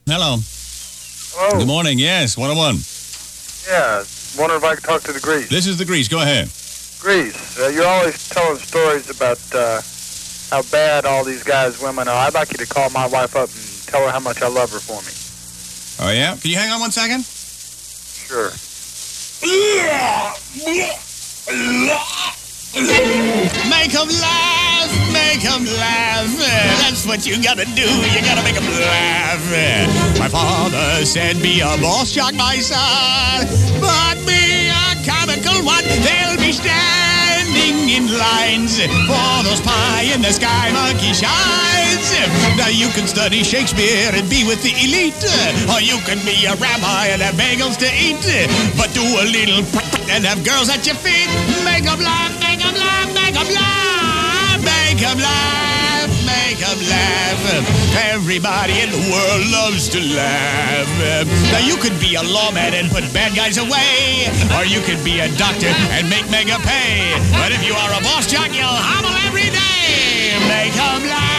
Hello. Hello. Good morning. Yes, 101. Yeah, wondering if I could talk to the Grease. This is the Grease. Go ahead. Grease, you're always telling stories about how bad all these guys, women are. I'd like you to call my wife up and tell her how much I love her for me. Oh, yeah? Can you hang on 1 second? Sure. Make 'em laugh, make 'em laugh. That's what you gotta do, you gotta make 'em laugh. My father said, be a boss jock, my son, but be a comical one. They'll be standing in lines for those pie-in-the-sky monkey shines. Now you can study Shakespeare and be with the elite, or you can be a rabbi and have bagels to eat, but do a little and have girls at your feet. Make 'em laugh, make 'em laugh, make 'em laugh, make 'em laugh, make 'em laugh. Everybody in the world loves to laugh. Now you could be a lawman and put bad guys away, or you could be a doctor and make mega pay. But if you are a boss jock, you'll hobble every day. Make 'em laugh.